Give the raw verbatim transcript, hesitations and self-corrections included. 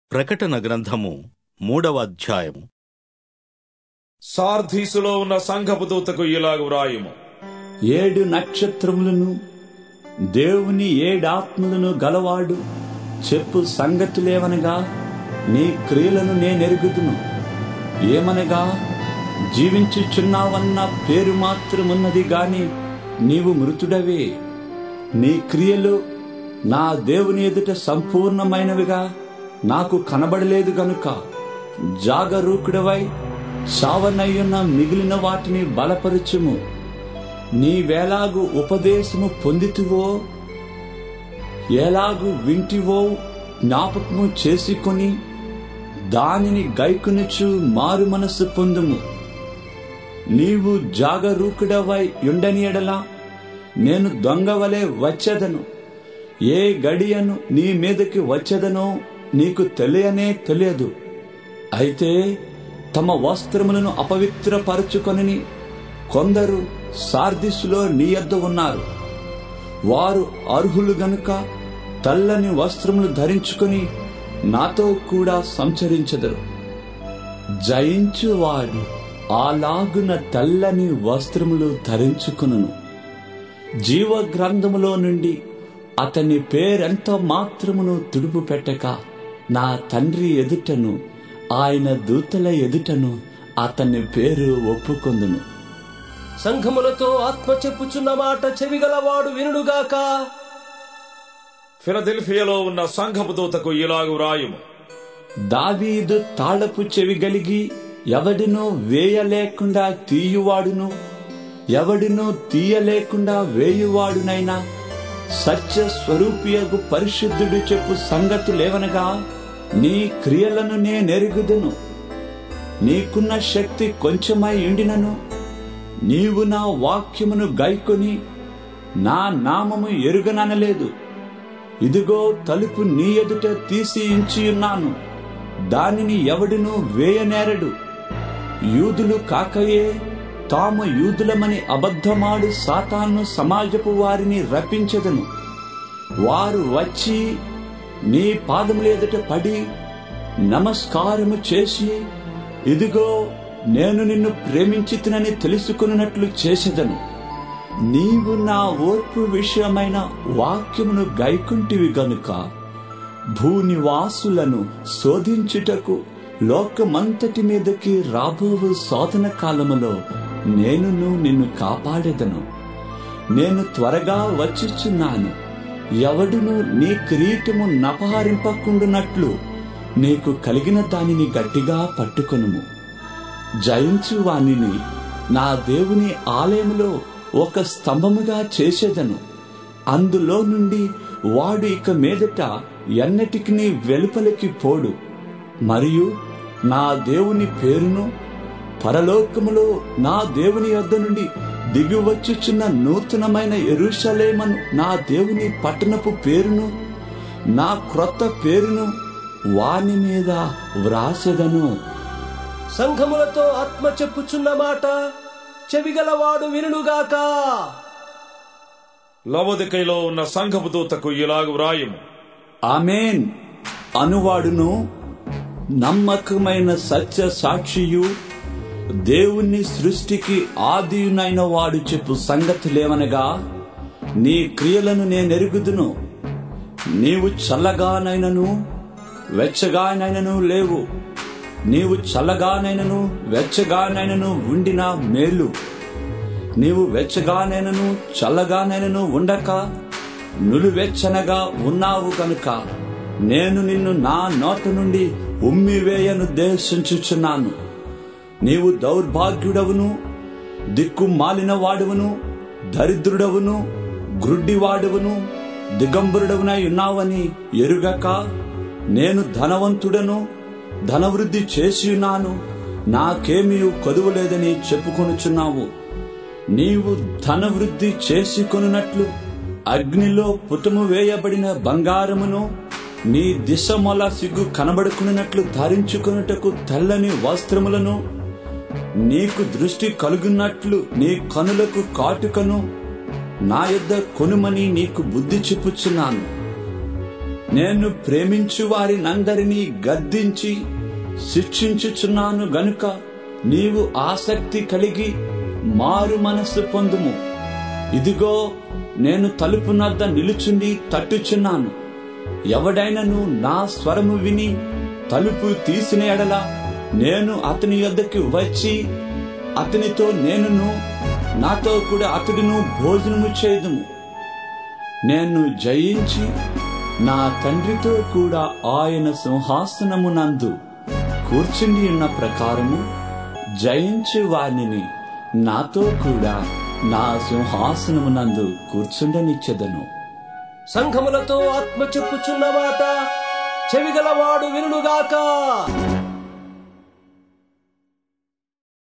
ప్రకటన గ్రంథము మూడవ అధ్యాయము. సార్ధీసులో ఉన్న సంఘపు దూతకు ఇలాగు వ్రాయుము. ఏడు నక్షత్రములను దేవుని ఏడాత్మలను గలవాడు చెప్పు సంగతులేవనగా, నీ క్రియలను నేనెరుగుదును. ఏమనగా, జీవించుచున్నావన్న పేరు మాత్రమున్నది గాని నీవు మృతుడవే. నీ క్రియలు నా దేవుని ఎదుట సంపూర్ణమైనవిగా నాకు కనబడలేదు గనుక జాగరూకుడవై సావనయ్యున్న మిగిలిన వాటిని బలపరచుము. నీవేలాగు ఉపదేశము పొందితివో, ఎలాగు వింటివో జ్ఞాపకము చేసుకొని దానిని గైకొనుచు మారు మనస్సు పొందుము. నీవు జాగరూకుడవై ఉండని ఎడల నేను దొంగవలే వచ్చేదను. ఏ గడియను నీ మీదకి వచ్చేదనో నీకు తెలియనే తెలియదు. అయితే తమ వస్త్రములను అపవిత్రపరచుకొని కొందరు సార్దిస్సులో నీ యొద్ద ఉన్నారు. వారు అర్హులు గనుక తెల్లని వస్త్రములు ధరించుకొని నాతో కూడా సంచరించెదరు. జయించువాడు అలాగున తెల్లని వస్త్రములు ధరించుకొనును. జీవ గ్రంథములో నుండి అతని పేరెంత మాత్రమును తుడుపు పెట్టక నా తండ్రి ఎదుటను ఆయన దూతల ఎదుటను అతని పేరు ఒప్పుకొందును. సంఘములతో ఆత్మ చెప్పుచున్న మాట చెవిగలవాడు వినుడుగాక. ఫిలదెల్ఫియాలో ఉన్న సంఘపు దూతకు ఇలాగు వ్రాయుము. దావీదు తాళపు చెవి గలిగి ఎవడినూ వేయలేకుండా తీయువాడును, ఎవడినూ తీయలేకుండా వేయువాడునైనా సత్య స్వరూపియగు పరిశుద్ధుడు చెప్పు సంగతులేవనగా, నీ క్రియలను నేనెరుగుదును. నీకున్న శక్తి కొంచెమై ఉండినను నీవు నా వాక్యమును గైకొని నా నామము ఎరుగననలేదు. ఇదిగో తలుపు నీ ఎదుట తీసి ఉంచియున్నాను, దానిని ఎవడునూ వేయనేరడు. యూదులు కాకయే తాము యూదులమని అబద్ధమాడు సాతాను సమాజపు వారిని రప్పించెదను. వారు వచ్చి నీ పాదముల ఎదుట పడి నమస్కారము చేసి, ఇదిగో నేను నిన్ను ప్రేమించితినని తెలుసుకున్నట్లు చేసెదను. నీవు నా ఓర్పు విషయమైన వాక్యమును గైకుంటివి గనుక భూనివాసులను శోధించుటకు లోకమంతటి మీదకి రాబోవు శోధన కాలములో నేనును నిన్ను కాపాడెదను. నేను త్వరగా వచ్చుచున్నాను. ఎవడును నీ కిరీటము నపహరింపకుండునట్లు నీకు కలిగిన దానిని గట్టిగా పట్టుకొనుము. జయించు వానిని నా దేవుని ఆలయములో ఒక స్తంభముగా చేసేదను. అందులో నుండి వాడు ఇక మీదట ఎన్నటికి వెలుపలికి పోడు. మరియు నా దేవుని పేరును, పరలోకములో నా దేవుని యొద్ద నుండి దిగివచ్చుచున్న నూతనమైన యెరూషలేమును నా దేవుని పట్టణపు పేరును, నా క్రొత్త పేరును వాని మీద వ్రాసెదను. సంఘములతో ఆత్మ చెప్పుచున్న మాట చెవిగలవాడు వినుడుగాక. లవొదికయలో ఉన్న సంఘపు దూతకు ఇలాగు వ్రాయుము. ఆమేన్ అనువాడును నమ్మకమైన సత్య సాక్షియు దేవుని సృష్టికి ఆదియునైన వాడు చెప్పు సంగతులేవనగా, నీ క్రియలను నేనెరుగుదును. నీవు చల్లగానైనను వెచ్చగానైనను లేవు. నీవు చల్లగానైనను వెచ్చగానైనను ఉండినా మేలు. నీవు వెచ్చగానైనను చల్లగానైనను ఉండక నులివెచ్చనగా ఉన్నావు కనుక నేను నిన్ను నా నోట నుండి ఉమ్మివేయనుద్దేశించుచున్నాను. నీవు దౌర్భాగ్యుడవును, దిక్కుమాలిన వాడువును, దరిద్రుడవును, గ్రుడ్డివాడువును, దిగంబరుడవునై ఉన్నావని ఎరుగక, నేను ధనవంతుడను, ధనవృద్ధి చేసియున్నాను, నాకేమీ కొదువలేదని చెప్పుకొనుచున్నావు. నీవు ధనవృద్ధి చేసుకొనున్నట్లు అగ్నిలో పుటము వేయబడిన బంగారమును, నీ దిశమొల సిగ్గు కనబడుకున్నట్లు ధరించుకొనుటకు తెల్లని వస్త్రములను, నీకు దృష్టి కలుగున్నట్లు నీ కనులకు కాటుకను నా యొద్ద కొనుమని నీకు బుద్ధి చెప్పుచున్నాను. నేను ప్రేమించు వారినందరినీ గద్దించి శిక్షించుచున్నాను గనుక నీవు ఆసక్తి కలిగి మారు మనస్సు పొందుము. ఇదిగో నేను తలుపు నద్ద నిలుచుండి తట్టుచున్నాను. ఎవడైనను నా స్వరము విని తలుపు తీసిన ఎడల నేను అతని యొద్దకు వచ్చి అతనితో నేనును నాతో కూడా అతడును భోజనము చేయుదుము. నేను జయించి నా తండ్రితో కూడా ఆయన సింహాసనమునందు కూర్చుని ఉన్న ప్రకారము జయించు వారిని నాతో కూడా నా సింహాసనమునందు కూర్చుండనిచ్చెదను. సంఘములతో ఆత్మ చెప్పుచున్న మాట చెవిగలవాడు వినుగాక.